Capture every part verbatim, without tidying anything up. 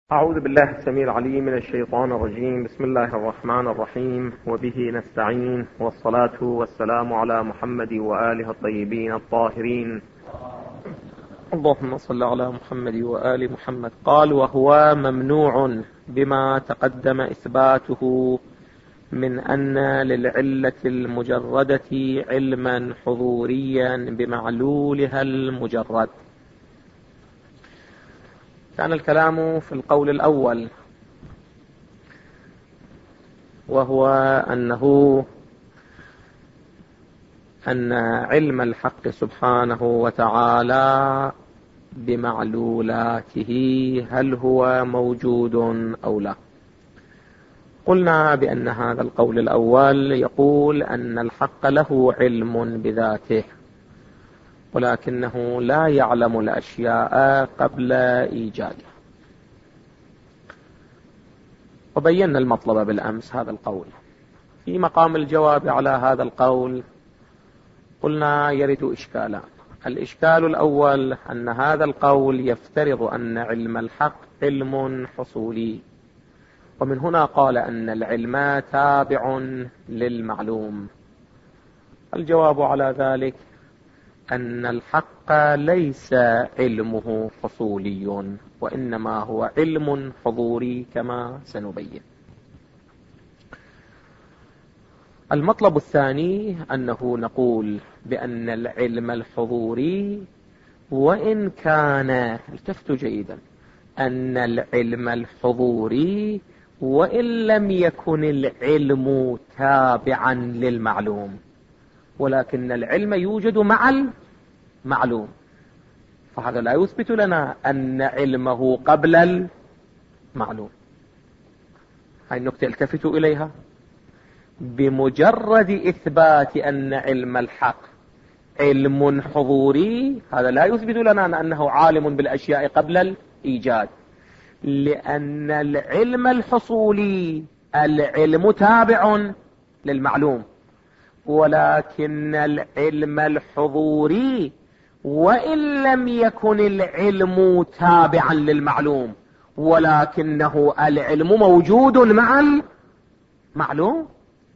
أعوذ بالله السميع العليم من الشيطان الرجيم. بسم الله الرحمن الرحيم، وبه نستعين، والصلاة والسلام على محمد وآله الطيبين الطاهرين. اللهم صل على محمد وآل محمد. قال: وهو ممنوع بما تقدم إثباته من أن للعلة المجردة علما حضوريا بمعلولها المجرد. كان الكلام في القول الأول، وهو أنه أن علم الحق سبحانه وتعالى بمعلولاته هل هو موجود أو لا. قلنا بأن هذا القول الأول يقول أن الحق له علم بذاته، ولكنه لا يعلم الأشياء قبل إيجادها. وبينا المطلب بالأمس هذا القول. في مقام الجواب على هذا القول قلنا يرد إشكالان. الإشكال الأول أن هذا القول يفترض أن علم الحق علم حصولي، ومن هنا قال أن العلم تابع للمعلوم. الجواب على ذلك أن الحق ليس علمه حصولي، وإنما هو علم حضوري كما سنبين. المطلب الثاني أنه نقول بأن العلم الحضوري وإن كان، التفتوا جيدا، أن العلم الحضوري وإن لم يكن العلم تابعا للمعلوم، ولكن العلم يوجد مع المعلوم، فهذا لا يثبت لنا أن علمه قبل المعلوم. هاي النقطة التفتوا إليها. بمجرد إثبات أن علم الحق علم حضوري، هذا لا يثبت لنا أنه عالم بالأشياء قبل الإيجاد، لأن العلم الحصولي العلم تابع للمعلوم، ولكن العلم الحضوري وإن لم يكن العلم تابعا للمعلوم، ولكنه العلم موجود مع المعلوم.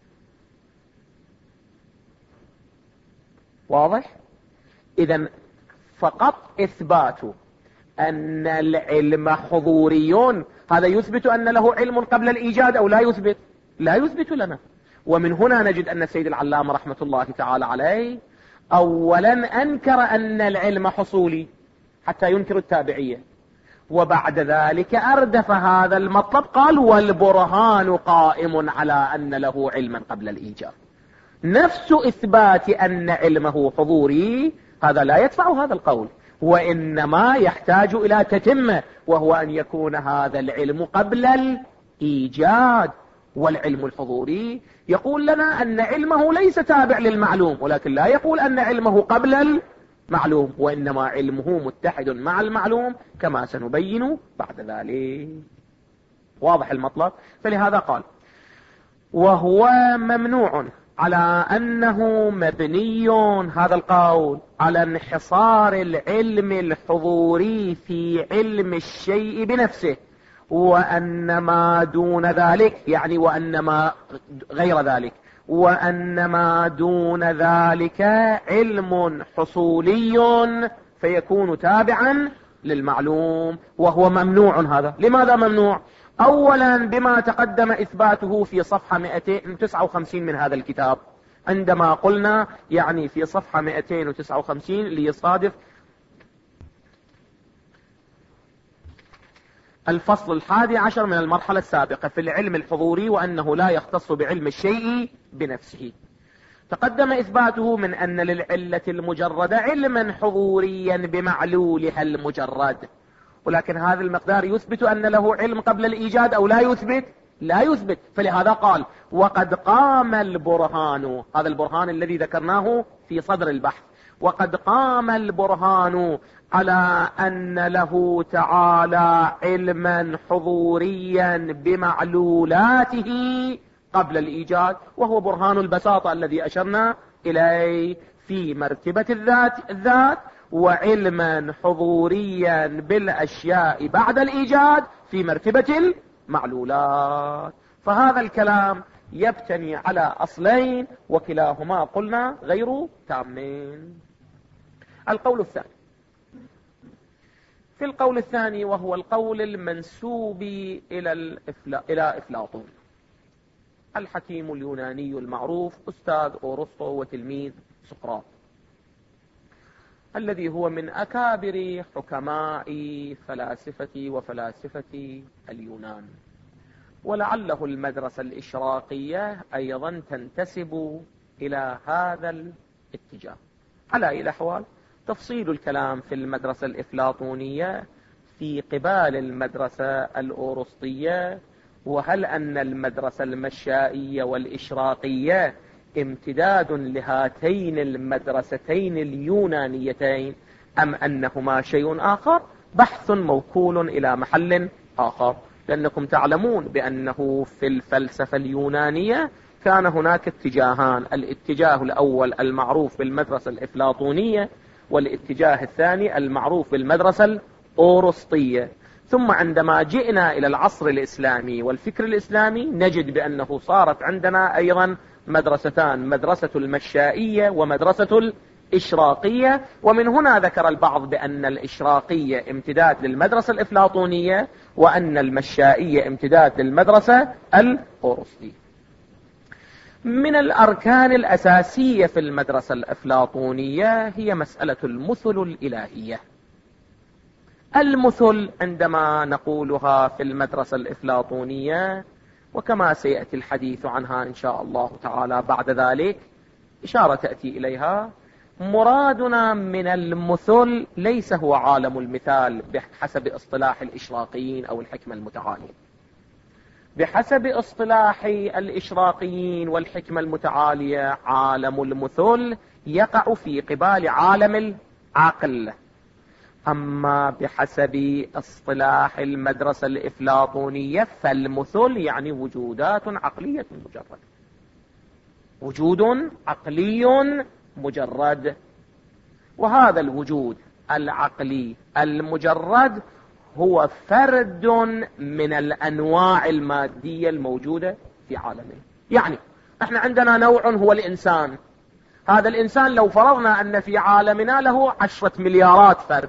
واضح؟ إذن فقط إثبات أن العلم حضوري هذا يثبت أن له علم قبل الإيجاد أو لا يثبت؟ لا يثبت لنا. ومن هنا نجد أن السيد العلامة رحمة الله تعالى عليه أولا أنكر أن العلم حصولي حتى ينكر التابعية، وبعد ذلك أردف هذا المطلب قال: والبرهان قائم على أن له علما قبل الإيجاد. نفس إثبات أن علمه حضوري هذا لا يدفع هذا القول، وإنما يحتاج إلى تتمة، وهو أن يكون هذا العلم قبل الإيجاد. والعلم الحضوري يقول لنا أن علمه ليس تابع للمعلوم، ولكن لا يقول أن علمه قبل المعلوم، وإنما علمه متحد مع المعلوم كما سنبين بعد ذلك. واضح المطلب؟ فلهذا قال: وهو ممنوع، على أنه مبني هذا القول على انحصار العلم الحضوري في علم الشيء بنفسه، وأن ما دون ذلك، يعني وأن ما غير ذلك، وأن ما دون ذلك علم حصولي فيكون تابعا للمعلوم، وهو ممنوع. هذا لماذا ممنوع؟ أولا بما تقدم إثباته في صفحة مئتين وتسعة وخمسين من هذا الكتاب، عندما قلنا يعني في صفحة مئتين وتسعة وخمسين ليصادف الفصل الحادي عشر من المرحلة السابقة في العلم الحضوري، وأنه لا يختص بعلم الشيء بنفسه. تقدم إثباته من أن للعلة المجردة علما حضوريا بمعلولها المجرد، ولكن هذا المقدار يثبت أن له علم قبل الإيجاد أو لا يثبت؟ لا يثبت. فلهذا قال: وقد قام البرهان، هذا البرهان الذي ذكرناه في صدر البحث، وقد قام البرهان على أن له تعالى علما حضوريا بمعلولاته قبل الإيجاد، وهو برهان البساطة الذي أشرنا إليه في مرتبة الذات الذات وعلما حضوريا بالأشياء بعد الإيجاد في مرتبة المعلولات. فهذا الكلام يبتني على أصلين وكلاهما قلنا غير تامين. القول الثاني، في القول الثاني وهو القول المنسوب إلى الإفلا... إلى أفلاطون الحكيم اليوناني المعروف أستاذ أورسطو وتلميذ سقراط، الذي هو من أكابر حكماء فلاسفة وفلاسفة اليونان، ولعله المدرسة الإشراقية أيضا تنتسب إلى هذا الاتجاه. على أي الأحوال تفصيل الكلام في المدرسة الإفلاطونية في قبال المدرسة الأورسطية، وهل أن المدرسة المشائية والإشراقية امتداد لهاتين المدرستين اليونانيتين أم أنهما شيء آخر، بحث موكول إلى محل آخر. لأنكم تعلمون بأنه في الفلسفة اليونانية كان هناك اتجاهان، الاتجاه الأول المعروف بالمدرسة الإفلاطونية، والاتجاه الثاني المعروف بالمدرسة الأورسطية. ثم عندما جئنا إلى العصر الإسلامي والفكر الإسلامي نجد بأنه صارت عندنا أيضا مدرستان، مدرسة المشائية ومدرسة الإشراقية. ومن هنا ذكر البعض بأن الإشراقية امتداد للمدرسة الإفلاطونية وأن المشائية امتداد للمدرسة الأورسطية. من الأركان الأساسية في المدرسة الأفلاطونية هي مسألة المثل الإلهية. المثل عندما نقولها في المدرسة الإفلاطونية، وكما سيأتي الحديث عنها إن شاء الله تعالى بعد ذلك إشارة تأتي إليها، مرادنا من المثل ليس هو عالم المثال بحسب اصطلاح الإشراقيين أو الحكمة المتعالية. بحسب اصطلاح الإشراقيين والحكمة المتعالية عالم المثل يقع في قبال عالم العقل. أما بحسب اصطلاح المدرسة الإفلاطونية فالمثل يعني وجودات عقلية مجرد، وجود عقلي مجرد. وهذا الوجود العقلي المجرد هو فرد من الأنواع المادية الموجودة في عالمه. يعني احنا عندنا نوع هو الإنسان. هذا الإنسان لو فرضنا أن في عالمنا له عشرة مليارات فرد،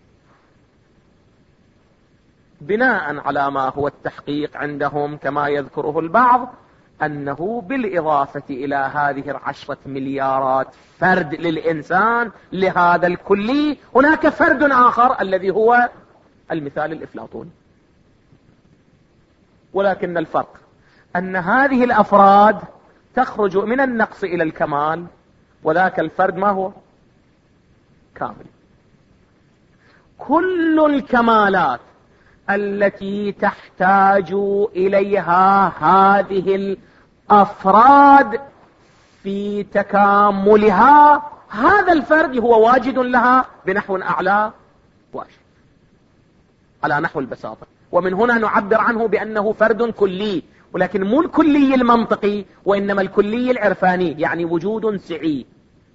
بناء على ما هو التحقيق عندهم كما يذكره البعض أنه بالإضافة إلى هذه العشرة مليارات فرد للإنسان لهذا الكلي هناك فرد آخر الذي هو المثال الإفلاطوني. ولكن الفرق أن هذه الأفراد تخرج من النقص إلى الكمال، وذاك الفرد ما هو؟ كامل. كل الكمالات التي تحتاج إليها هذه الأفراد في تكاملها هذا الفرد هو واجد لها بنحو أعلى واجد على نحو البساطة. ومن هنا نعبر عنه بأنه فرد كلي، ولكن مو الكلي المنطقي وإنما الكلي العرفاني، يعني وجود سعي.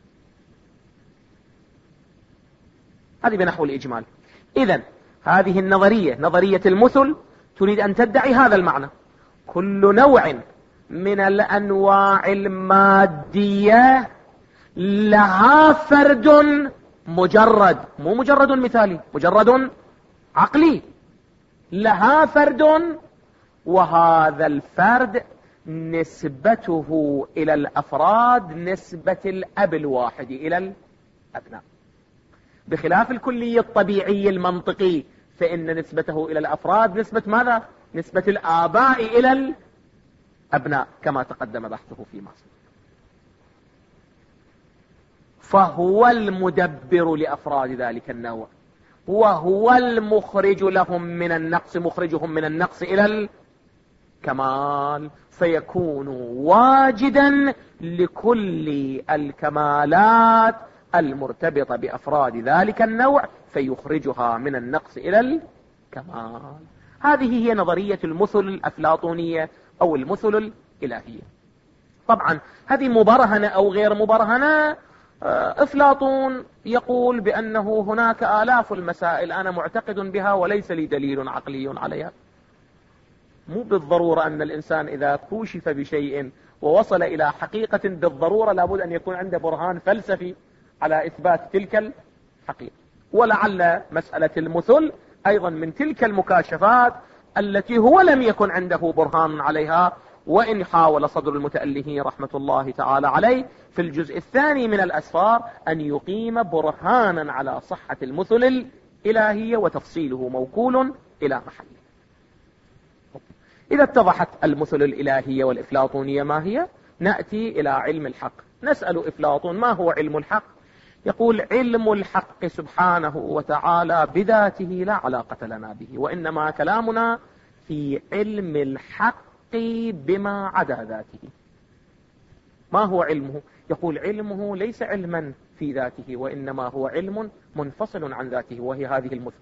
هذه بنحو الإجمال. إذن هذه النظرية، نظرية المثل، تريد أن تدعي هذا المعنى: كل نوع من الأنواع المادية لها فرد مجرد، مو مجرد مثالي، مجرد عقلي، لها فرد، وهذا الفرد نسبته إلى الأفراد نسبة الأب الواحد إلى الأبناء، بخلاف الكلي الطبيعي المنطقي فإن نسبته إلى الأفراد نسبة ماذا؟ نسبة الآباء إلى الأبناء كما تقدم بحثه في مصر. فهو المدبر لأفراد ذلك النوع، وهو المخرج لهم من النقص، مخرجهم من النقص إلى الكمال، فيكون واجدا لكل الكمالات المرتبطة بأفراد ذلك النوع فيخرجها من النقص إلى الكمال. هذه هي نظرية المثل الأفلاطونية أو المثل الإلهية. طبعا هذه مبرهنة أو غير مبرهنة، أفلاطون يقول بأنه هناك آلاف المسائل أنا معتقد بها وليس لي دليل عقلي عليها، مو بالضرورة أن الإنسان إذا كوشف بشيء ووصل إلى حقيقة بالضرورة لابد أن يكون عنده برهان فلسفي على إثبات تلك الحقيقة. ولعل مسألة المثل أيضا من تلك المكاشفات التي هو لم يكن عنده برهان عليها، وإن حاول صدر المتأله رحمة الله تعالى عليه في الجزء الثاني من الأسفار أن يقيم برهانا على صحة المثل الإلهية وتفصيله موكول إلى محله. إذا اتضحت المثل الإلهية والإفلاطونية ما هي، نأتي إلى علم الحق. نسأل إفلاطون ما هو علم الحق؟ يقول علم الحق سبحانه وتعالى بذاته لا علاقة لنا به، وإنما كلامنا في علم الحق بما عدا ذاته. ما هو علمه؟ يقول علمه ليس علما في ذاته، وإنما هو علم منفصل عن ذاته، وهي هذه المثل.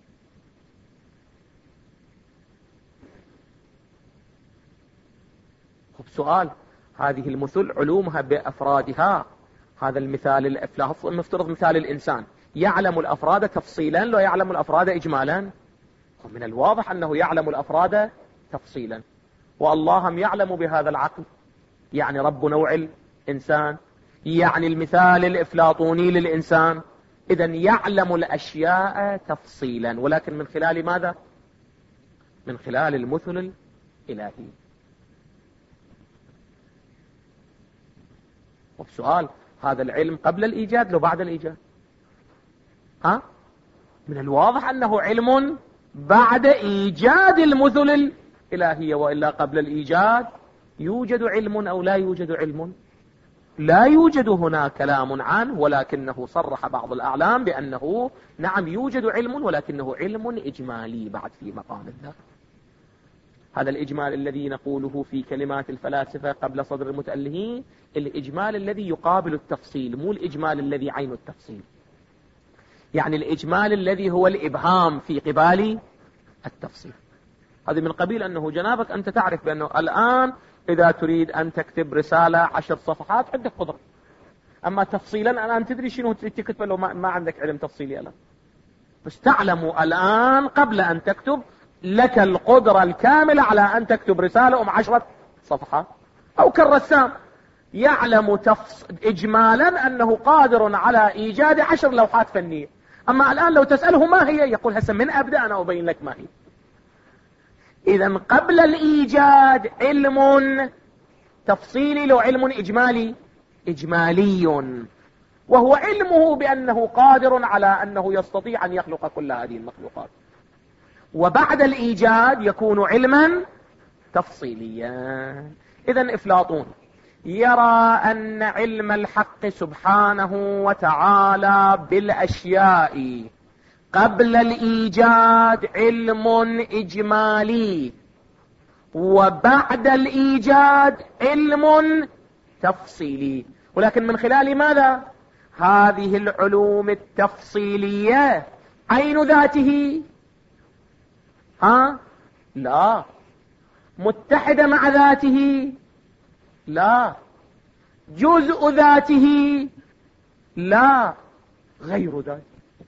خب سؤال، هذه المثل علومها بأفرادها، هذا المثال الأفلاط المفترض مثال الإنسان يعلم الأفراد تفصيلا لا يعلم الأفراد إجمالا. من الواضح أنه يعلم الأفراد تفصيلا، والله هم يعلم بهذا العقل، يعني رب نوع الإنسان، يعني المثال الإفلاطوني للإنسان. إذن يعلم الأشياء تفصيلا، ولكن من خلال ماذا؟ من خلال المثل الإلهي. وبسؤال، هذا العلم قبل الإيجاد لو بعد الإيجاد؟ ها؟ من الواضح أنه علم بعد إيجاد المثل الإلهية، وإلا قبل الإيجاد يوجد علم أو لا يوجد علم؟ لا يوجد هنا كلام عنه، ولكنه صرح بعض الأعلام بأنه نعم يوجد علم، ولكنه علم إجمالي بعد في مقام الذات. هذا الإجمال الذي نقوله في كلمات الفلاسفة قبل صدر المتألهين، الإجمال الذي يقابل التفصيل، مو الإجمال الذي عين التفصيل. يعني الإجمال الذي هو الإبهام في قبال التفصيل. هذا من قبيل أنه جنابك أنت تعرف بأنه الآن إذا تريد أن تكتب رسالة عشر صفحات عندك قدرة، أما تفصيلا الآن تدري شنو تكتب لو ما, ما عندك علم تفصيلي الآن، بس تعلم الآن قبل أن تكتب لك القدرة الكاملة على أن تكتب رسالة أم عشرة صفحات. أو كالرسام يعلم تفص... إجمالا أنه قادر على إيجاد عشر لوحات فنية، أما الآن لو تسأله ما هي يقول هسه من أبدأ أنا أبين لك ما هي. إذن قبل الإيجاد علم تفصيلي لو علم إجمالي إجمالي، وهو علمه بأنه قادر على أنه يستطيع أن يخلق كل هذه المخلوقات. وبعد الإيجاد يكون علما تفصيليا. إذن أفلاطون يرى أن علم الحق سبحانه وتعالى بالأشياء قبل الإيجاد علم إجمالي، وبعد الإيجاد علم تفصيلي. ولكن من خلال ماذا؟ هذه العلوم التفصيلية عين ذاته؟ ها؟ لا. متحدة مع ذاته؟ لا. جزء ذاته؟ لا. غير ذاته.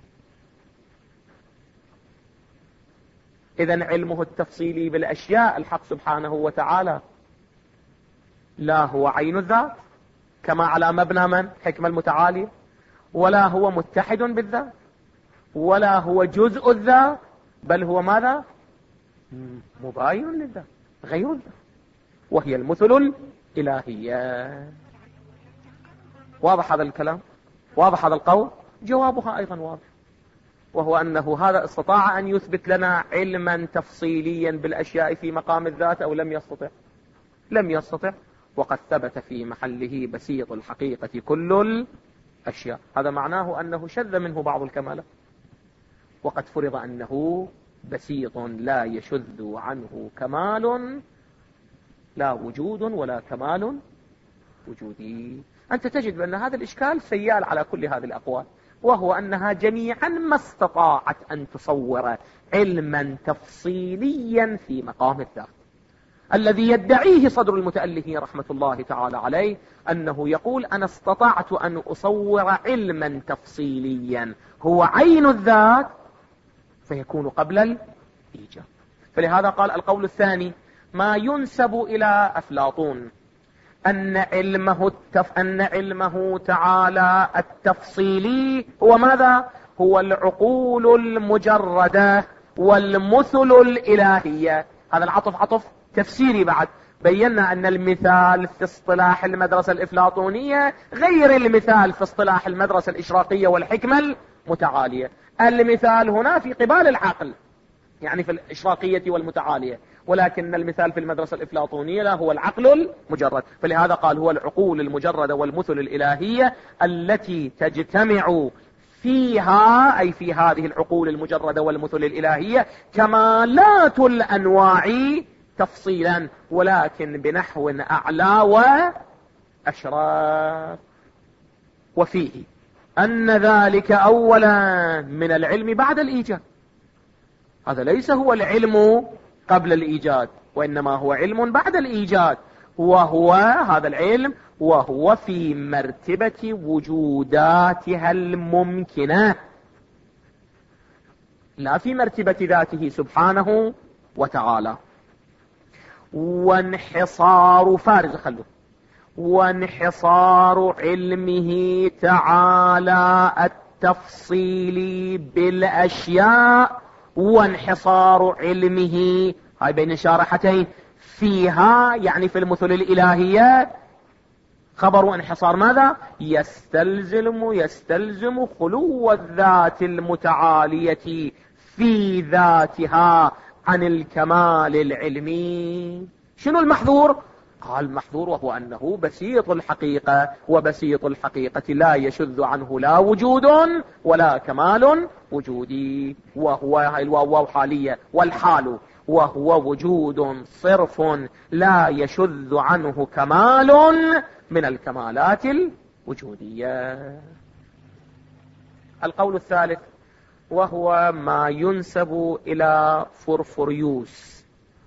إذن علمه التفصيلي بالأشياء الحق سبحانه وتعالى لا هو عين الذات كما على مبنى من حكمة المتعالي، ولا هو متحد بالذات، ولا هو جزء الذات، بل هو ماذا؟ مباين للذات، غير الذات، وهي المثل الإلهية. واضح هذا الكلام؟ واضح هذا القول؟ جوابها أيضا واضح، وهو أنه هذا استطاع أن يثبت لنا علما تفصيليا بالأشياء في مقام الذات أو لم يستطع؟ لم يستطع، وقد ثبت في محله بسيط الحقيقة كل الأشياء. هذا معناه أنه شذ منه بعض الكمالات، وقد فرض أنه بسيط لا يشذ عنه كمال، لا وجود ولا كمال وجودي. أنت تجد بأن هذا الإشكال سيال على كل هذه الأقوال، وهو أنها جميعا ما استطاعت أن تصور علما تفصيليا في مقام الذات. الذي يدعيه صدر المتأله رحمة الله تعالى عليه أنه يقول أنا استطعت أن أصور علما تفصيليا هو عين الذات، فيكون قبل الإيجاد. فلهذا قال القول الثاني ما ينسب إلى أفلاطون أن علمه, التف... أن علمه تعالى التفصيلي هو ماذا؟ هو العقول المجردة والمثل الإلهية. هذا العطف عطف تفسيري بعد. بينا أن المثال في اصطلاح المدرسة الإفلاطونية غير المثال في اصطلاح المدرسة الإشراقية والحكمة المتعالية. المثال هنا في قبال العقل، يعني في الإشراقية والمتعالية، ولكن المثال في المدرسة الإفلاطونية لا، هو العقل المجرد. فلهذا قال هو العقول المجردة والمثل الإلهية التي تجتمع فيها، أي في هذه العقول المجردة والمثل الإلهية، كمالات الأنواع تفصيلا، ولكن بنحو أعلى وأشراف. وفيه أن ذلك أولا من العلم بعد الإيجاد. هذا ليس هو العلم قبل الإيجاد، وإنما هو علم بعد الإيجاد، وهو هذا العلم وهو في مرتبة وجوداتها الممكنة، لا في مرتبة ذاته سبحانه وتعالى. وانحصار فارغ خلوه وانحصار علمه تعالى التفصيلي بالأشياء، وانحصار علمه هاي بين شارحتين فيها، يعني في المثل الإلهية. خبر انحصار ماذا؟ يستلزم يستلزم خلو الذات المتعالية في ذاتها عن الكمال العلمي. شنو المحظور؟ قال المحظور وهو أنه بسيط الحقيقة، وبسيط الحقيقة لا يشذ عنه لا وجود ولا كمال وجودي، وهو الواو حالية والحال، وهو وجود صرف لا يشذ عنه كمال من الكمالات الوجودية. القول الثالث وهو ما ينسب إلى فرفريوس.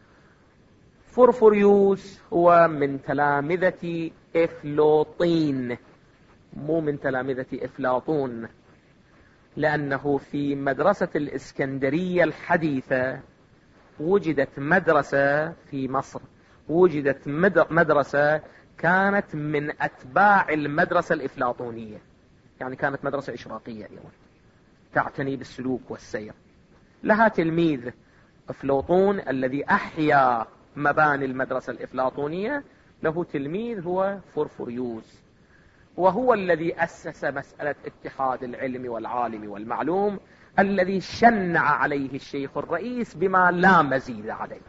فرفريوس هو من تلامذة إفلاطين، مو من تلامذة إفلاطون، لأنه في مدرسة الإسكندرية الحديثة وجدت مدرسة في مصر، وجدت مدرسة كانت من أتباع المدرسة الإفلاطونية، يعني كانت مدرسة إشراقية أيضا تعتني بالسلوك والسير. لها تلميذ أفلاطون الذي أحيا مباني المدرسة الإفلاطونية، له تلميذ هو فرفريوس، وهو الذي أسس مسألة اتحاد العلم والعالم والمعلوم، الذي شنع عليه الشيخ الرئيس بما لا مزيد عليه.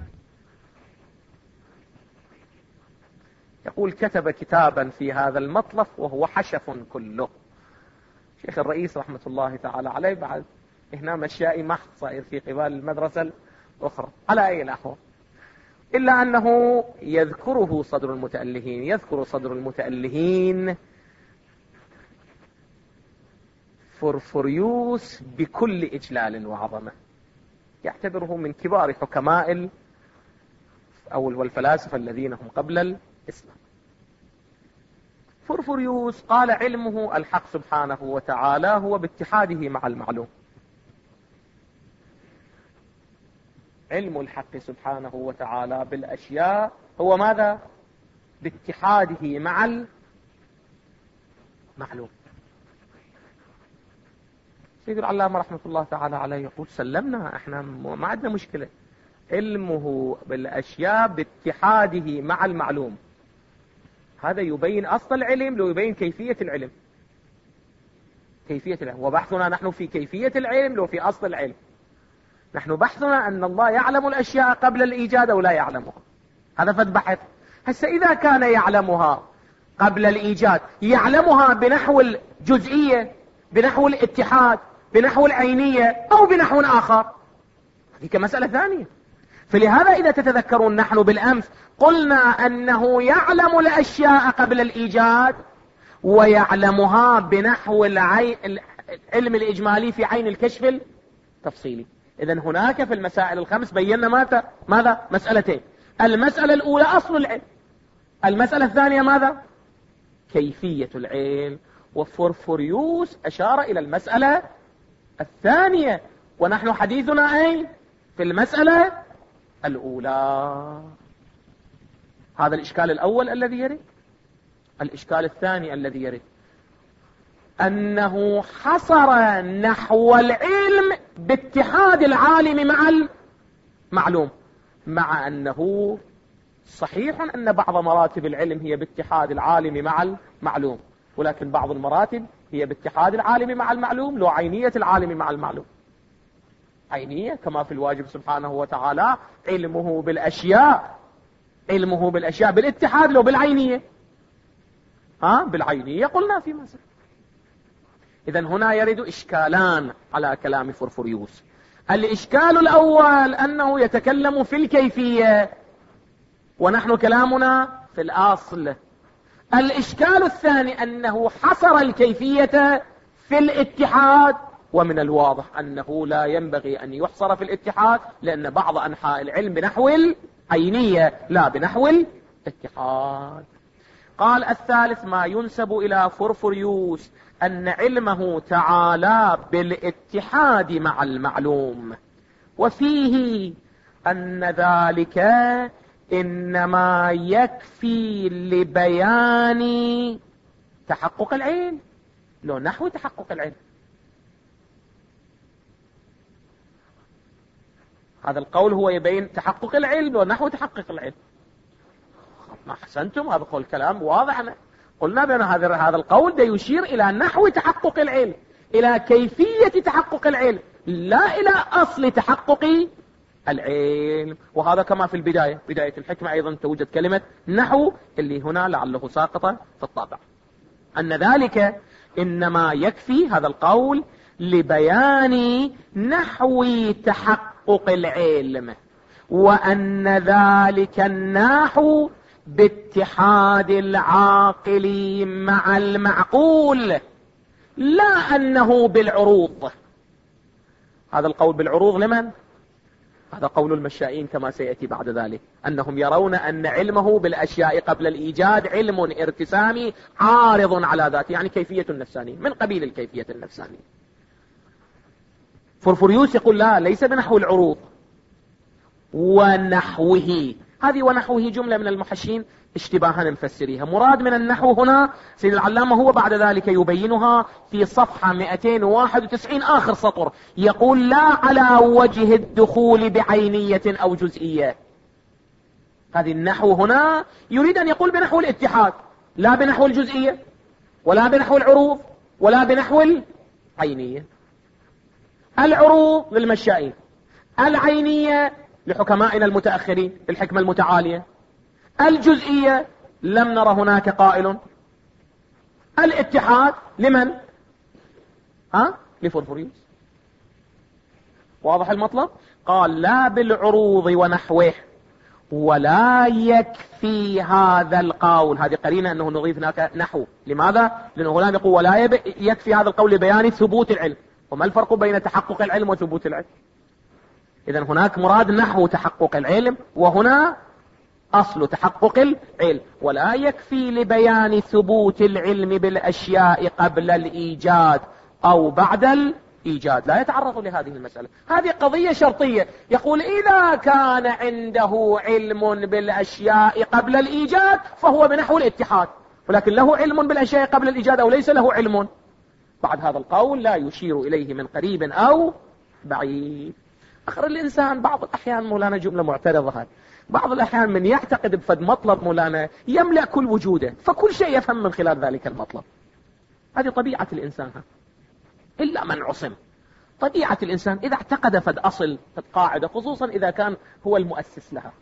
يقول كتب كتابا في هذا المطلب وهو حشف كله. شيخ الرئيس رحمة الله تعالى عليه بعد هنا مشائي محض صائر في قبال المدرسة الأخرى على أي الأحوال، إلا أنه يذكره صدر المتألهين، يذكر صدر المتألهين فرفريوس بكل إجلال وعظمة، يعتبره من كبار حكماء أو والفلاسفة الذين هم قبل الإسلام. فرفريوس قال علمه الحق سبحانه وتعالى هو باتحاده مع المعلوم. علم الحق سبحانه وتعالى بالأشياء هو ماذا؟ باتحاده مع المعلوم. سيد العلامة رحمة الله تعالى عليه يقول سلمنا، احنا ما عندنا مشكلة، علمه بالأشياء باتحاده مع المعلوم. هذا يبين أصل العلم لو يبين كيفية العلم، كيفية العلم. وبحثنا نحن في كيفية العلم لو في أصل العلم. نحن بحثنا أن الله يعلم الأشياء قبل الإيجاد أو لا يعلمها، هذا فد بحث. هسه إذا كان يعلمها قبل الإيجاد، يعلمها بنحو الجزئية، بنحو الاتحاد، بنحو العينية، أو بنحو آخر، هذه كمسألة ثانية. فلهذا إذا تتذكرون نحن بالأمس قلنا أنه يعلم الأشياء قبل الإيجاد ويعلمها بنحو العين العلم الإجمالي في عين الكشف التفصيلي. إذن هناك في المسائل الخمس بينا ماذا؟ ماذا؟ مسألتين. المسألة الأولى أصل العلم، المسألة الثانية ماذا؟ كيفية العلم. وفرفريوس أشار إلى المسألة الثانية، ونحن حديثنا أين؟ في المسألة الأولى. هذا الإشكال الأول الذي يرد. الإشكال الثاني الذي يرد أنه حصر نحو العلم باتحاد العالم مع المعلوم، مع أنه صحيح أن بعض مراتب العلم هي باتحاد العالم مع المعلوم، ولكن بعض المراتب هي باتحاد العالم مع المعلوم، لو عينية العالم مع المعلوم، عينية كما في الواجب سبحانه وتعالى علمه بالأشياء، علمه بالأشياء بالاتحاد، لو بالعينية ها بالعينية قلنا في مثل. إذن هنا يرد إشكالان على كلام فرفريوس. الإشكال الأول أنه يتكلم في الكيفية ونحن كلامنا في الأصل. الإشكال الثاني أنه حصر الكيفية في الاتحاد، ومن الواضح أنه لا ينبغي أن يحصر في الاتحاد، لأن بعض أنحاء العلم بنحو العينية لا بنحو الاتحاد. قال الثالث ما ينسب إلى فرفريوس أن علمه تعالى بالاتحاد مع المعلوم، وفيه أن ذلك إنما يكفي لبيان تحقق العلم، لو نحو تحقق العلم. هذا القول هو يبين تحقق العلم ونحو تحقق العلم. ما أحسنتم، هذا القول كلام واضح. قلنا بأن هذا هذا القول ده يشير إلى نحو تحقق العلم، إلى كيفية تحقق العلم، لا إلى أصل تحقق العلم. وهذا كما في البداية، بداية الحكمة أيضا توجد كلمة نحو اللي هنا لعله ساقطة في الطابع، أن ذلك إنما يكفي هذا القول لبيان نحو تحقق العلم، وأن ذلك النحو باتحاد العاقل مع المعقول، لا أنه بالعروض. هذا القول بالعروض لمن؟ هذا قول المشائين كما سيأتي بعد ذلك، أنهم يرون أن علمه بالأشياء قبل الإيجاد علم ارتسامي عارض على ذاته، يعني كيفية النفسانية من قبيل الكيفية النفسانية. فرفريوس يقول لا، ليس بنحو العروض ونحوه. هذه ونحوه جملة من المحشين اشتباها نفسريها. مراد من النحو هنا سيد العلامة هو بعد ذلك يبينها في صفحة مئتين وواحد وتسعين آخر سطر، يقول لا على وجه الدخول بعينية أو جزئية. هذه النحو هنا يريد أن يقول بنحو الاتحاد، لا بنحو الجزئية ولا بنحو العروض ولا بنحو العينية. العروض للمشائين، العينية لحكمائنا المتأخرين الحكمة المتعالية، الجزئية لم نرى هناك قائل، الاتحاد لمن؟ ها؟ لفرفريوس. واضح المطلب؟ قال لا بالعروض ونحوه، ولا يكفي هذا القول. هذه قرينة أنه نضيف هناك نحو. لماذا؟ لأنه هنا يقول ولا يكفي هذا القول لبيان ثبوت العلم. وما الفرق بين تحقق العلم وثبوت العلم؟ إذن هناك مراد نحو تحقق العلم، وهنا أصل تحقق العلم. ولا يكفي لبيان ثبوت العلم بالأشياء قبل الإيجاد أو بعد الإيجاد، لا يتعرض لهذه المسألة. هذه قضية شرطية. يقول إذا كان عنده علم بالأشياء قبل الإيجاد فهو بنحو الاتحاد، ولكن له علم بالأشياء قبل الإيجاد أو ليس له علم، بعد هذا القول لا يشير إليه من قريب أو بعيد. آخر الإنسان بعض الأحيان مولانا جملة معترضة، هذه بعض الأحيان من يعتقد بفد مطلب مولانا يملأ كل وجوده، فكل شيء يفهم من خلال ذلك المطلب. هذه طبيعة الإنسان، إلا من عصم. طبيعة الإنسان إذا اعتقد فد أصل فد قاعدة، خصوصا إذا كان هو المؤسس لها،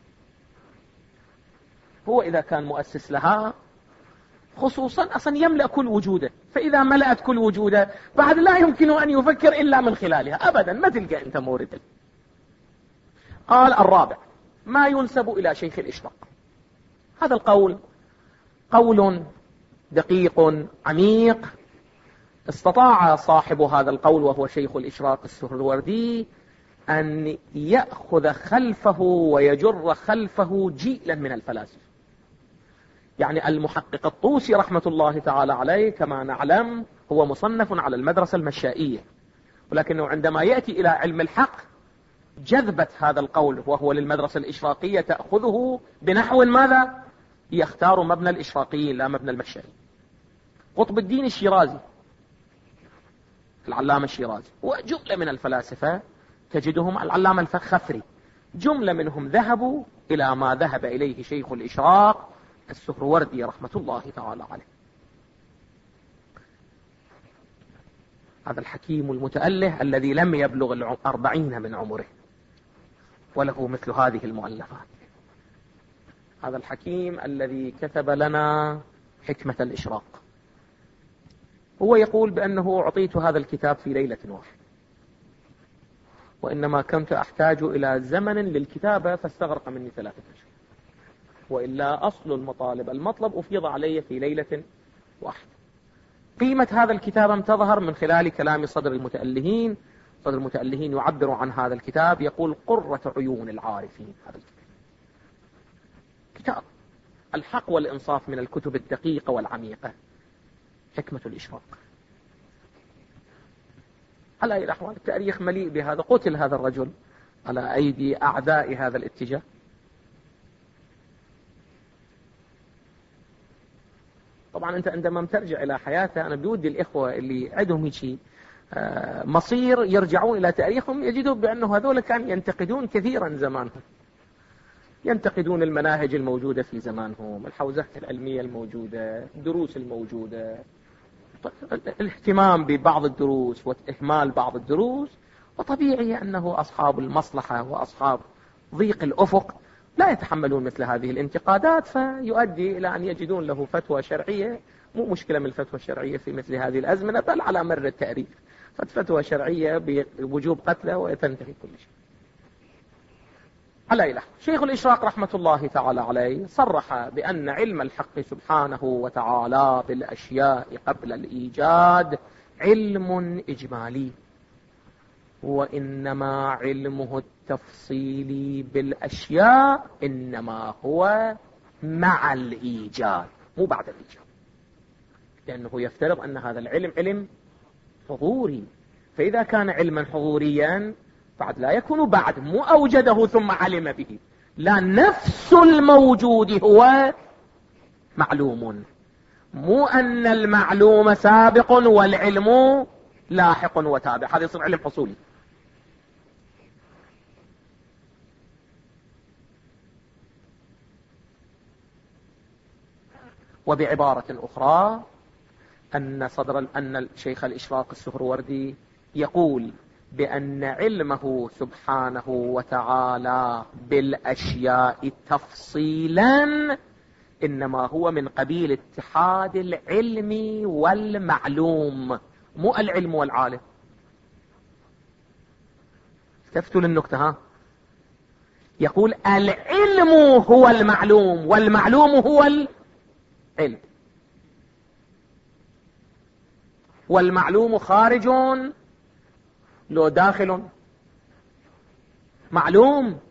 هو إذا كان مؤسس لها خصوصا أصلا يملأ كل وجوده، فإذا ملأت كل وجوده بعد لا يمكن أن يفكر إلا من خلالها أبدا، ما تلقى أنت مورد. قال الرابع ما ينسب إلى شيخ الإشراق. هذا القول قول دقيق عميق، استطاع صاحب هذا القول وهو شيخ الإشراق السهروردي أن يأخذ خلفه ويجر خلفه جيلا من الفلاسفة. يعني المحقق الطوسي رحمة الله تعالى عليه كما نعلم هو مصنف على المدرسة المشائية، ولكنه عندما يأتي إلى علم الحق جذبت هذا القول وهو للمدرسة الإشراقية تأخذه بنحو ماذا؟ يختار مبنى الإشراقيين لا مبنى المشائيين. قطب الدين الشيرازي، العلامة الشيرازي، وجملة من الفلاسفة تجدهم، العلامة الخفري، جملة منهم ذهبوا إلى ما ذهب إليه شيخ الإشراق السهروردي رحمة الله تعالى عليه. هذا الحكيم المتأله الذي لم يبلغ الأربعين من عمره وله مثل هذه المؤلفات، هذا الحكيم الذي كتب لنا حكمة الإشراق، هو يقول بأنه أعطيت هذا الكتاب في ليلة واحدة، وإنما كنت أحتاج إلى زمن للكتابة فاستغرق مني ثلاثة أشهر، وإلا أصل المطالب المطلب أفيض علي في ليلة واحدة. قيمة هذا الكتاب تظهر من خلال كلام صدر المتألهين. صدر المتألهين يعبر عن هذا الكتاب، يقول قرة عيون العارفين. هذا الكتاب كتاب الحق والإنصاف من الكتب الدقيقة والعميقة، حكمة الإشراق. على أي الأحوال التاريخ مليء بهذا. قتل هذا الرجل على أيدي أعداء هذا الاتجاه. طبعا أنت عندما ترجع إلى حياته، أنا بودي الإخوة اللي عندهم شيء مصير يرجعون إلى تاريخهم يجدوا بأنه هذول كانوا ينتقدون كثيرا زمانهم، ينتقدون المناهج الموجودة في زمانهم، الحوزة العلمية الموجودة، الدروس الموجودة، الاهتمام ببعض الدروس وإهمال بعض الدروس. وطبيعي أنه أصحاب المصلحة وأصحاب ضيق الأفق لا يتحملون مثل هذه الانتقادات، فيؤدي إلى أن يجدون له فتوى شرعية. مو مشكلة من الفتوى الشرعية في مثل هذه الأزمنة، بل على مر التاريخ فتوى شرعية بوجوب قتله ويتنتهي كل شيء. على إله شيخ الإشراق رحمة الله تعالى عليه صرح بأن علم الحق سبحانه وتعالى بالأشياء قبل الإيجاد علم إجمالي، وإنما علمه التفصيلي بالأشياء إنما هو مع الإيجاد مو بعد الإيجاد، لأنه يفترض أن هذا العلم علم حضوري، فإذا كان علما حضوريا بعد لا يكون بعد مو أوجده ثم علم به، لا، نفس الموجود هو معلوم، مو أن المعلوم سابق والعلم لاحق وتابع، هذا يصير علم حصولي. وبعبارة أخرى أن صدر أن الشيخ الإشراق السهروردي يقول بأن علمه سبحانه وتعالى بالأشياء تفصيلا إنما هو من قبيل اتحاد العلم والمعلوم، مو العلم والعالم. استفتوا للنكتة ها. يقول العلم هو المعلوم والمعلوم هو العلم، والمعلوم خارج لو داخل، معلوم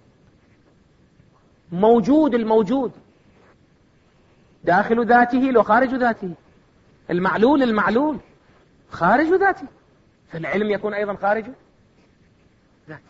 موجود، الموجود داخل ذاته لو خارج ذاته، المعلول المعلول خارج ذاته، فالعلم يكون أيضا خارج ذاته.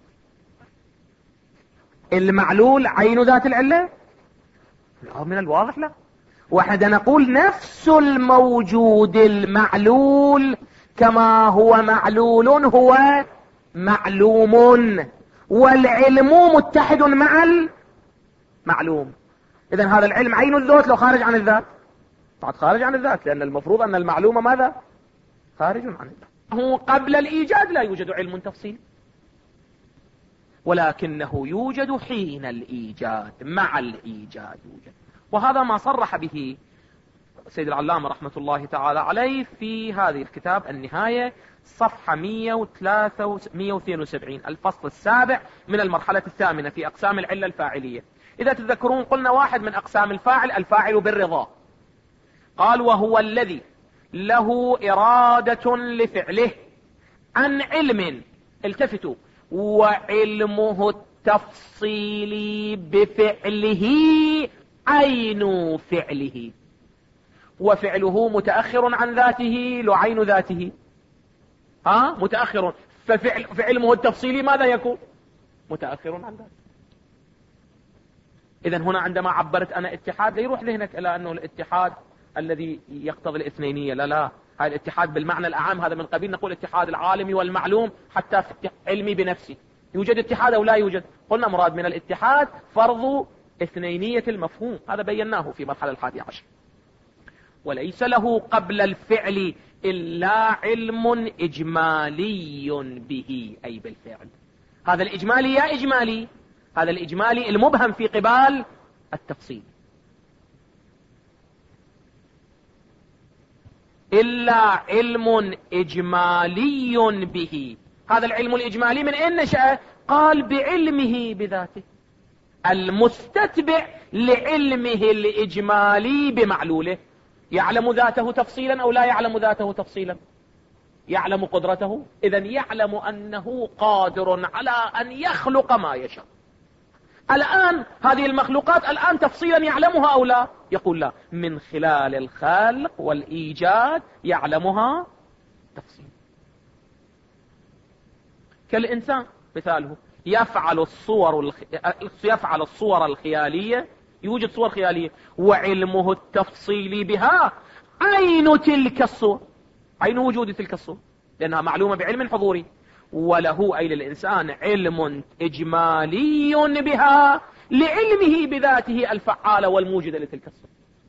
المعلول عين ذات العلة؟ لا، من الواضح لا. واحنا نقول نفس الموجود المعلول كما هو معلول هو معلوم، والعلم متحد مع المعلوم. إذن هذا العلم عين الذات لو خارج عن الذات؟ بعد خارج عن الذات، لأن المفروض أن المعلوم ماذا؟ خارج عن الذات. هو قبل الإيجاد لا يوجد علم تفصيل، ولكنه يوجد حين الإيجاد، مع الإيجاد يوجد. وهذا ما صرح به سيد العلامة رحمة الله تعالى عليه في هذه الكتاب النهاية، صفحة مئة واثنين وسبعين، الفصل السابع من المرحلة الثامنة في أقسام العلة الفاعلية. إذا تذكرون قلنا واحد من أقسام الفاعل الفاعل بالرضا، قال وهو الذي له إرادة لفعله عن علم، التفتوا، وعلمه التفصيلي بفعله عين فعله، وفعله متأخر عن ذاته لو عين ذاته ها متأخر، ففعل فعلمه التفصيلي ماذا يكون؟ متأخر عن ذاته. إذا هنا عندما عبرت أنا اتحاد لا يروح ذهنك إلى أنه الاتحاد الذي يقتضي الاثنينية، لا لا، هذا الاتحاد بالمعنى الأعم، هذا من قبيل نقول اتحاد العالمي والمعلوم حتى في علمي بنفسي. يوجد اتحاد أو لا يوجد؟ قلنا مراد من الاتحاد فرض اثنينية المفهوم، هذا بيناه في مرحلة الحادي عشر. وليس له قبل الفعل إلا علم إجمالي به، أي بالفعل. هذا الإجمالي يا إجمالي، هذا الإجمالي المبهم في قبال التفصيل. إلا علم إجمالي به، هذا العلم الإجمالي من أين نشأ؟ قال بعلمه بذاته، المستتبع لعلمه الإجمالي بمعلوله. يعلم ذاته تفصيلا أو لا يعلم ذاته تفصيلا؟ يعلم قدرته، إذا يعلم أنه قادر على أن يخلق ما يشاء. الآن هذه المخلوقات الآن تفصيلا يعلمها أو لا؟ يقول لا، من خلال الخلق والإيجاد يعلمها تفصيلا. كالإنسان مثاله، يفعل الصور الخ... يفعل الصور الخيالية، يوجد صور خيالية وعلمه التفصيلي بها عين تلك الصور، عين وجود تلك الصور، لأنها معلومة بعلم حضوري. وله أي للإنسان علم إجمالي بها لعلمه بذاته الفعالة والموجدة لتلك الصور.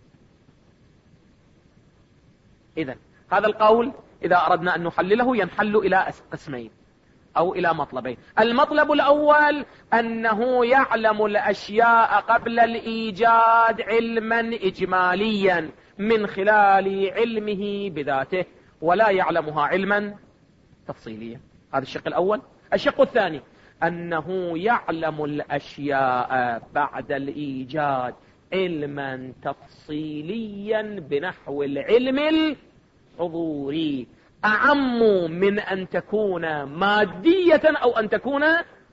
إذن هذا القول إذا أردنا أن نحلله ينحل إلى قسمين أو إلى مطلبين. المطلب الأول أنه يعلم الأشياء قبل الإيجاد علما إجماليا من خلال علمه بذاته، ولا يعلمها علما تفصيليا. هذا الشق الأول. الشق الثاني أنه يعلم الأشياء بعد الإيجاد علما تفصيليا بنحو العلم الحضوري، أعم من أن تكون مادية أو أن تكون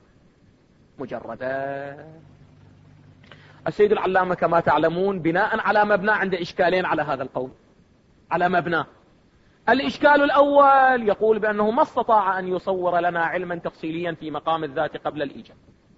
مجردة. السيد العلامة كما تعلمون بناء على مبنى عند إشكالين على هذا القول، على مبنى. الإشكال الأول يقول بأنه ما استطاع أن يصور لنا علما تفصيليا في مقام الذات قبل الإيجاد،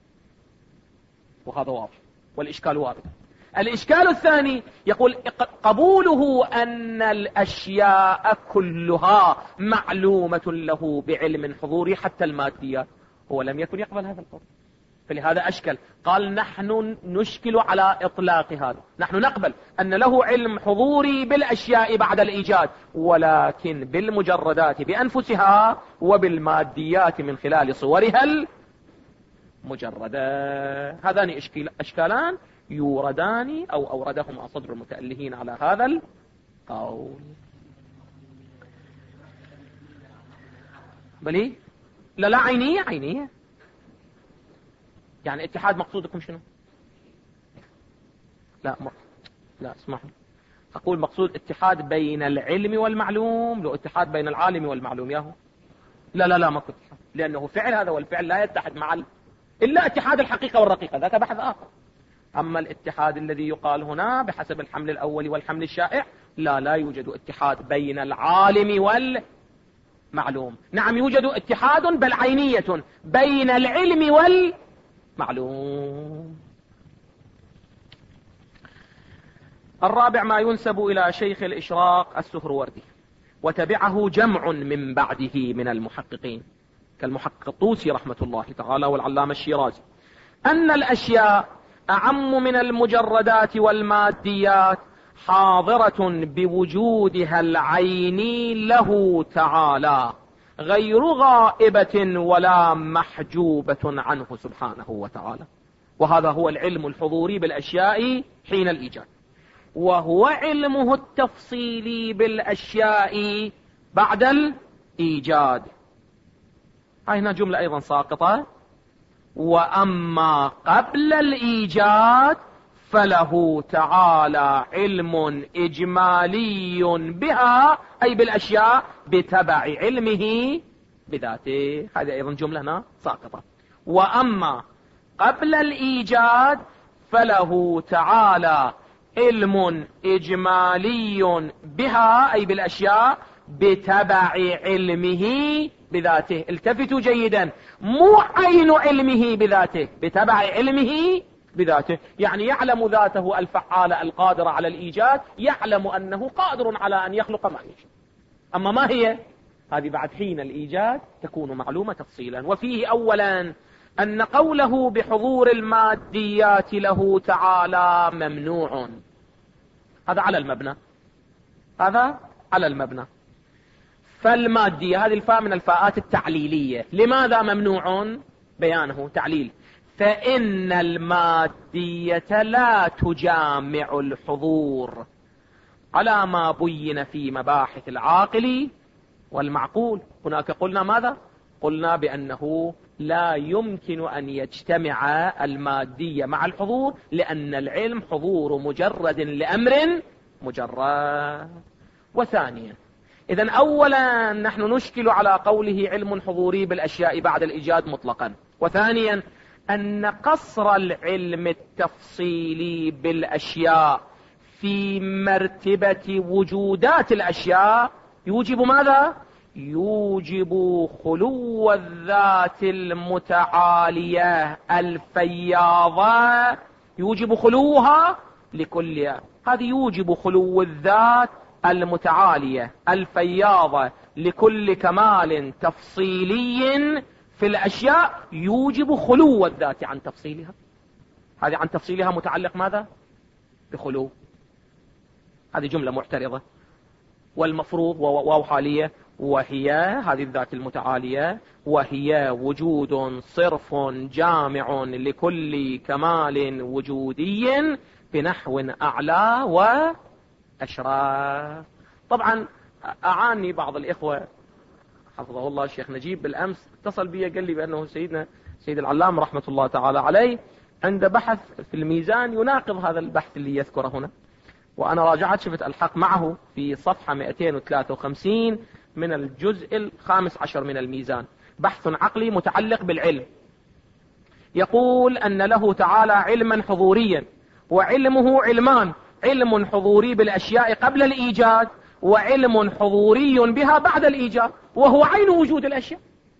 وهذا واضح والإشكال واضح. الإشكال الثاني يقول قبوله أن الأشياء كلها معلومة له بعلم حضوري حتى الماديات، هو لم يكن يقبل هذا القول، فلهذا أشكل. قال نحن نشكل على إطلاق هذا، نحن نقبل أن له علم حضوري بالأشياء بعد الإيجاد، ولكن بالمجردات بأنفسها وبالماديات من خلال صورها المجردة. هذان أشكالان يوردان أو أوردهما صدر المتألهين على هذا القول. بلي لا لا عينية عينية، يعني اتحاد مقصودكم شنو؟ لا م... لا اسمحوا، أقول مقصود اتحاد بين العلم والمعلوم، لو اتحاد بين العالم والمعلوم ياهو. لا لا لا ما كنت، لأنه فعل هذا والفعل لا يتحد مع ال... إلا اتحاد الحقيقة والرقيقة، ذاك بحث آخر. أما الاتحاد الذي يقال هنا بحسب الحمل الأول والحمل الشائع، لا لا يوجد اتحاد بين العالم والمعلوم. نعم يوجد اتحاد بل عينية بين العلم والمعلوم. الرابع ما ينسب إلى شيخ الإشراق السهروردي، وتبعه جمع من بعده من المحققين كالمحقق الطوسي رحمة الله تعالى والعلامة الشيرازي، أن الأشياء أعم من المجردات والماديات، حاضرة بوجودها العيني له تعالى، غير غائبة ولا محجوبة عنه سبحانه وتعالى. وهذا هو العلم الحضوري بالأشياء حين الإيجاد، وهو علمه التفصيلي بالأشياء بعد الإيجاد. هاي هنا جملة أيضا ساقطة. وأما قبل الإيجاد فله تعالى علم إجمالي بها، أي بالأشياء بتبع علمه بذاته. هذه أيضا جملة هنا ساقطة. وأما قبل الإيجاد فله تعالى علم إجمالي بها، أي بالأشياء بتبع علمه بذاته. التفتوا جيدا، مو عين علمه بذاته، بتبع علمه بذاته، يعني يعلم ذاته الفعالة القادرة على الإيجاد، يعلم أنه قادر على أن يخلق ما يشاء. أما ما هي؟ هذه بعد حين الإيجاد تكون معلومة تفصيلا. وفيه أولا أن قوله بحضور الماديات له تعالى ممنوع، هذا على المبنى، هذا على المبنى. فالمادية هذه الفاء من الفاءات التعليلية. لماذا ممنوع؟ بيانه تعليل. فإن المادية لا تجامع الحضور على ما بين في مباحث العاقل والمعقول. هناك قلنا ماذا؟ قلنا بأنه لا يمكن أن يجتمع المادية مع الحضور، لأن العلم حضور مجرد لأمر مجرد. وثانيا، إذن أولا نحن نشكل على قوله علم حضوري بالأشياء بعد الإيجاد مطلقا. وثانيا أن قصر العلم التفصيلي بالأشياء في مرتبة وجودات الأشياء يوجب ماذا؟ يوجب خلو الذات المتعالية الفياضة، يوجب خلوها لكلها. هذه يوجب خلو الذات المتعالية الفياضة لكل كمال تفصيلي في الأشياء، يوجب خلو الذات عن تفصيلها. هذه عن تفصيلها متعلق ماذا؟ بخلو. هذه جملة معترضة. والمفروض واو حالية، وهي هذه الذات المتعالية، وهي وجود صرف جامع لكل كمال وجودي بنحو أعلى وأشراف. طبعا أعاني بعض الإخوة حفظه الله الشيخ نجيب بالأمس اتصل بي قال لي بأنه سيدنا سيد العلام رحمة الله تعالى عليه عند بحث في الميزان يناقض هذا البحث اللي يذكره هنا. وأنا راجعت شفت الحق معه في صفحة مئتين وثلاثة وخمسين من الجزء الخامس عشر من الميزان، بحث عقلي متعلق بالعلم. يقول أن له تعالى علما حضوريا، وعلمه علمان: علم حضوري بالأشياء قبل الإيجاد، وعلم حضوري بها بعد الإيجاد، وهو عين وجود الأشياء.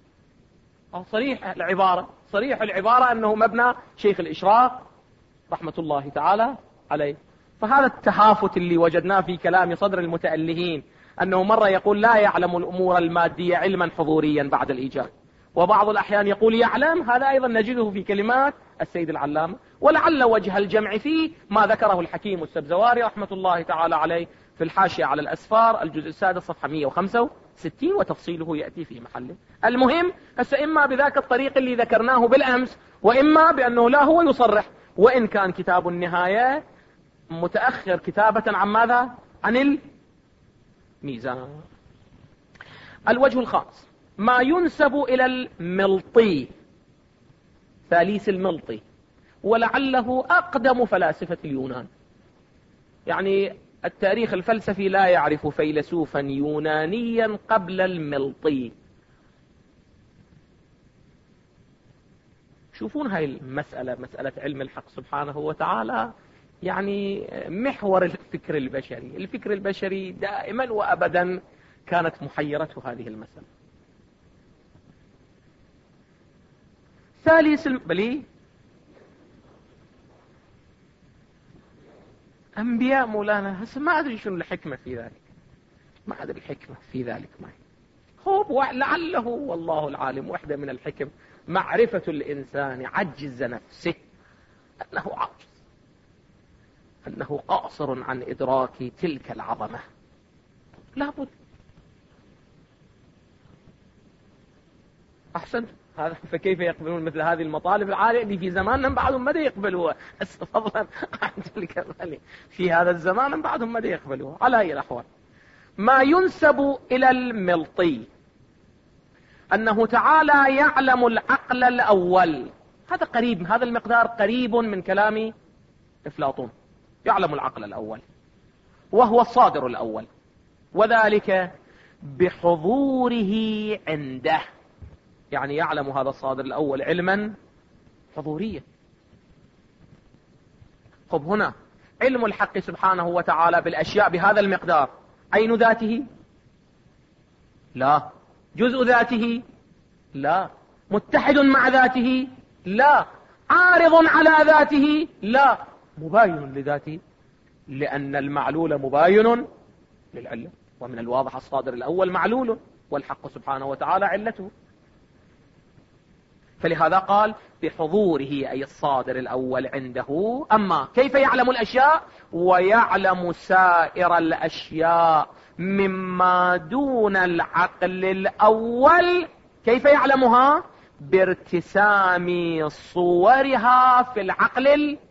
صريح العبارة، صريح العبارة أنه مبنى شيخ الإشراق رحمة الله تعالى عليه. فهذا التهافت اللي وجدناه في كلام صدر المتألهين، أنه مرة يقول لا يعلم الأمور المادية علما حضوريا بعد الإيجاد، وبعض الأحيان يقول يعلم، هذا أيضا نجده في كلمات السيد العلامة. ولعل وجه الجمع فيه ما ذكره الحكيم السبزواري رحمة الله تعالى عليه في الحاشية على الأسفار الجزء السادس صفحة مئة وخمسة وستين، وتفصيله يأتي في محله. المهم هسه إما بذاك الطريق اللي ذكرناه بالأمس، وإما بأنه لا هو يصرح، وإن كان كتاب النهاية متأخر كتابة عن ماذا؟ عن الميزان. الوجه الخامس ما ينسب إلى الملطي، ثاليث الملطي، ولعله أقدم فلاسفة اليونان. يعني التاريخ الفلسفي لا يعرف فيلسوفا يونانيا قبل الملطي. شوفون هاي المسألة، مسألة علم الحق سبحانه وتعالى، يعني محور الفكر البشري. الفكر البشري دائما وأبدا كانت محيرته هذه المسألة. ثالث بلي أنبياء مولانا، هسه ما أدري شنو الحكمة في ذلك، ما أدري الحكمة في ذلك ما هو. لعله والله العالم وحدة من الحكم معرفة الإنسان عجز نفسه، أنه عاجز، أنه قاصر عن إدراك تلك العظمة. لابد. أحسن. هذا فكيف يقبلون مثل هذه المطالب العالية اللي في زماننا بعضهم ما يقبلوها، فضلا عن تلك في هذا الزمان بعضهم ما يقبلوها. على أي الأحوال، ما ينسب إلى الملطي أنه تعالى يعلم العقل الأول، هذا قريب، هذا المقدار قريب من كلام أفلاطون. يعلم العقل الأول وهو الصادر الأول، وذلك بحضوره عنده. يعني يعلم هذا الصادر الأول علما حضوريا. خب هنا علم الحق سبحانه وتعالى بالأشياء بهذا المقدار عين ذاته؟ لا. جزء ذاته؟ لا. متحد مع ذاته؟ لا. عارض على ذاته؟ لا، مباين لذاته، لأن المعلول مباين للعلة، ومن الواضح الصادر الأول معلول، والحق سبحانه وتعالى علته. فلهذا قال بحضوره، أي الصادر الأول عنده. أما كيف يعلم الأشياء؟ ويعلم سائر الأشياء مما دون العقل الأول. كيف يعلمها؟ بارتسام صورها في العقل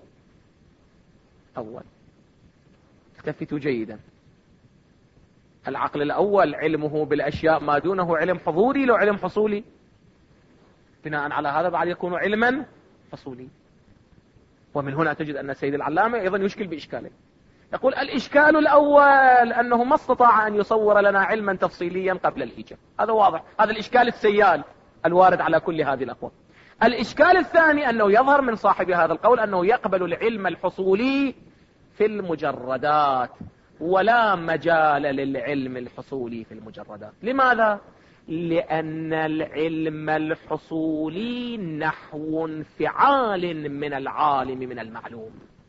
الأول. التفتوا جيدا، العقل الأول علمه بالأشياء ما دونه علم حضوري لو علم حصولي؟ بناء على هذا بعد يكون علما حصولي. ومن هنا تجد أن السيد العلامة أيضا يشكل بإشكاله، يقول الإشكال الأول أنه ما استطاع أن يصور لنا علما تفصيليا قبل الإيجاب. هذا واضح، هذا الإشكال السيال الوارد على كل هذه الأقوال. الإشكال الثاني أنه يظهر من صاحب هذا القول أنه يقبل العلم الحصولي في المجردات، ولا مجال للعلم الحصولي في المجردات. لماذا؟ لأن العلم الحصولي نحو انفعال من العالم من المعلوم،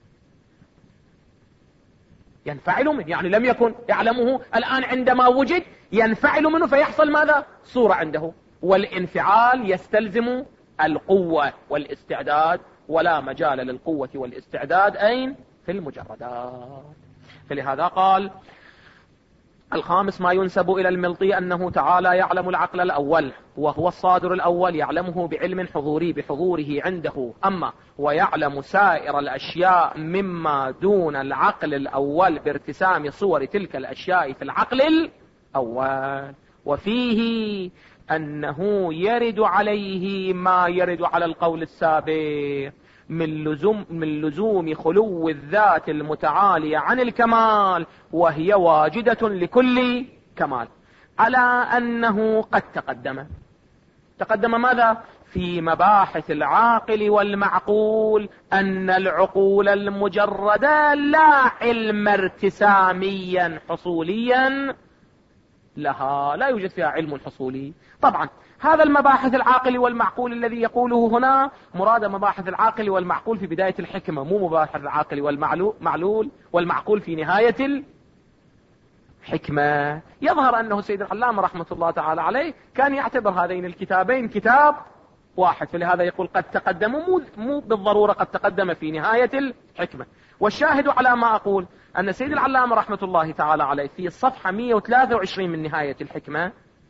ينفعل منه، يعني لم يكن يعلمه، الآن عندما وجد ينفعل منه فيحصل ماذا؟ صورة عنده. والانفعال يستلزم القوة والاستعداد، ولا مجال للقوة والاستعداد أين؟ في المجردات. فلهذا قال الخامس ما ينسب إلى الملطي أنه تعالى يعلم العقل الأول، وهو الصادر الأول، يعلمه بعلم حضوري بحضوره عنده. أما ويعلم سائر الأشياء مما دون العقل الأول بارتسام صور تلك الأشياء في العقل الأول. وفيه أنه يرد عليه ما يرد على القول السابق من لزوم, من لزوم خلو الذات المتعالية عن الكمال، وهي واجدة لكل كمال، على أنه قد تقدم تقدم ماذا؟ في مباحث العاقل والمعقول أن العقول المجردة لا علم ارتساميا حصوليا لها، لا يوجد فيها علم حصولي. طبعا هذا المباحث العاقل والمعقول الذي يقوله هنا مراد مباحث العاقل والمعقول في بداية الحكمة، مو مباحث العاقل والمعلول والمعقول في نهاية الحكمة. يظهر أنه سيد العلامة رحمة الله تعالى عليه كان يعتبر هذين الكتابين كتاب واحد، فلهذا يقول قد تقدم، مو, مو بالضرورة قد تقدم في نهاية الحكمة. والشاهد على ما أقول أن سيد العلامة رحمة الله تعالى عليه في الصفحة مئة وثلاثة وعشرين من نهاية الحكمة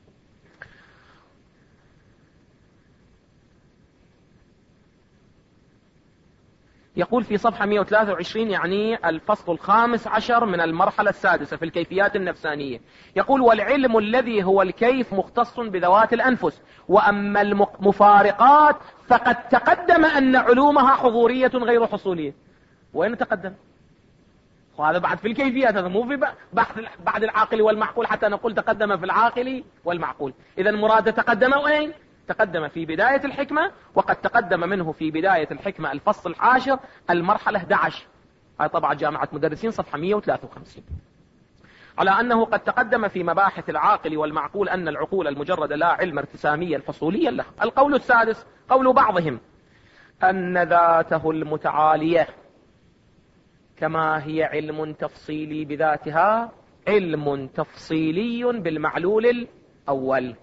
يقول في صفحة مئة وثلاثة وعشرين، يعني الفصل الخامس عشر من المرحلة السادسة في الكيفيات النفسانية، يقول والعلم الذي هو الكيف مختص بذوات الأنفس، وأما المفارقات فقد تقدم أن علومها حضورية غير حصولية. وين تقدم؟ وهذا بعد في الكيفيات، هذا مو في بحث بعد العاقل والمعقول حتى نقول تقدم في العاقل والمعقول. إذا مراد تقدم وين؟ تقدم في بداية الحكمة، وقد تقدم منه في بداية الحكمة الفصل العاشر المرحلة أحد عشر، هذا طبعا جامعة مدرسين صفحة مئة وثلاثة وخمسين، على أنه قد تقدم في مباحث العاقل والمعقول أن العقول المجردة لا علم ارتساميا حصوليا لها. القول السادس قول بعضهم أن ذاته المتعالية كما هي علم تفصيلي بذاتها علم تفصيلي بالمعلول الأول،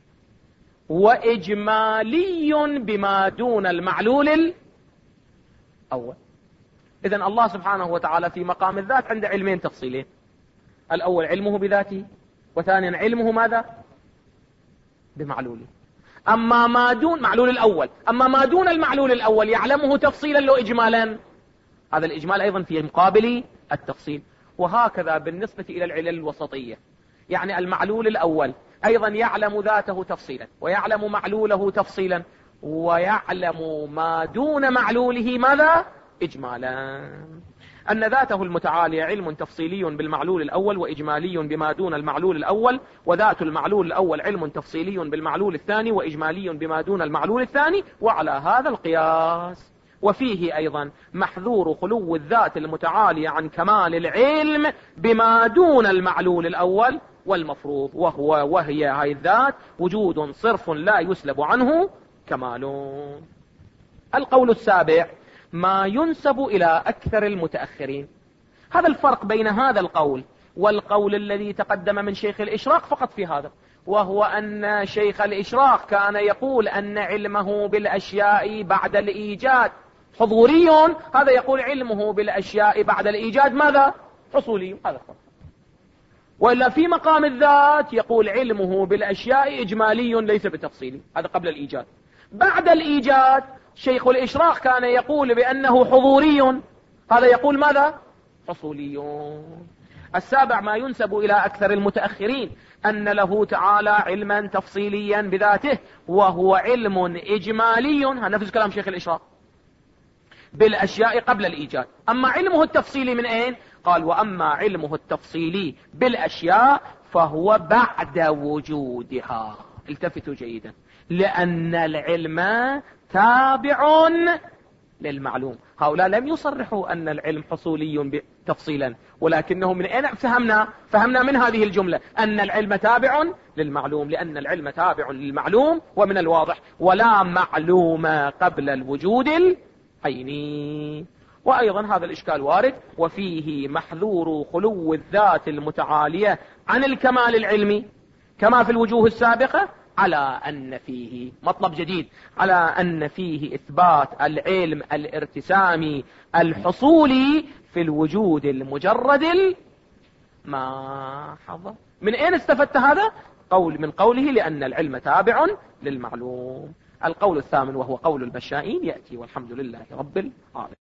وإجمالي بما دون المعلول الأول. إذن الله سبحانه وتعالى في مقام الذات عند علمين تفصيلين، الأول علمه بذاته، وثانيا علمه ماذا؟ بمعلوله. أما ما دون معلول الأول، أما ما دون المعلول الأول يعلمه تفصيلا لو إجمالا، هذا الإجمال أيضا في مقابل التفصيل. وهكذا بالنسبة إلى العلل الوسطية، يعني المعلول الأول أيضا يعلم ذاته تفصيلا، ويعلم معلوله تفصيلا، ويعلم ما دون معلوله ماذا؟ إجمالا. أن ذاته المتعالية علم تفصيلي بالمعلول الأول، وإجمالي بما دون المعلول الأول، وذات المعلول الأول علم تفصيلي بالمعلول الثاني، وإجمالي بما دون المعلول الثاني، وعلى هذا القياس. وفيه أيضا محذور خلو الذات المتعالية عن كمال العلم بما دون المعلول الأول والمفروض، وهو وهي هاي الذات وجود صرف لا يسلب عنه كمال. القول السابع ما ينسب إلى أكثر المتأخرين. هذا الفرق بين هذا القول والقول الذي تقدم من شيخ الإشراق فقط في هذا، وهو أن شيخ الإشراق كان يقول أن علمه بالأشياء بعد الإيجاد حضوري، هذا يقول علمه بالأشياء بعد الإيجاد ماذا؟ حصولي. هذا فرق. وإلا في مقام الذات يقول علمه بالأشياء إجمالي ليس بتفصيلي، هذا قبل الإيجاد. بعد الإيجاد شيخ الإشراق كان يقول بأنه حضوري، هذا يقول ماذا؟ حصولي. السابع ما ينسب إلى أكثر المتأخرين أن له تعالى علما تفصيليا بذاته وهو علم إجمالي، هذا نفس كلام شيخ الإشراق، بالأشياء قبل الإيجاد. أما علمه التفصيلي من أين؟ قال وأما علمه التفصيلي بالأشياء فهو بعد وجودها. التفتوا جيدا، لأن العلم تابع للمعلوم. هؤلاء لم يصرحوا أن العلم حصولي تفصيلا، ولكنهم من أين فهمنا؟ فهمنا من هذه الجملة أن العلم تابع للمعلوم، لأن العلم تابع للمعلوم، ومن الواضح ولا معلوم قبل الوجود العيني. وأيضا هذا الإشكال وارد، وفيه محذور خلو الذات المتعالية عن الكمال العلمي كما في الوجوه السابقة، على أن فيه مطلب جديد، على أن فيه إثبات العلم الارتسامي الحصولي في الوجود المجرد ما حضر. من أين استفدت هذا؟ قول من قوله لأن العلم تابع للمعلوم. القول الثامن وهو قول البشائين يأتي، والحمد لله رب العالمين.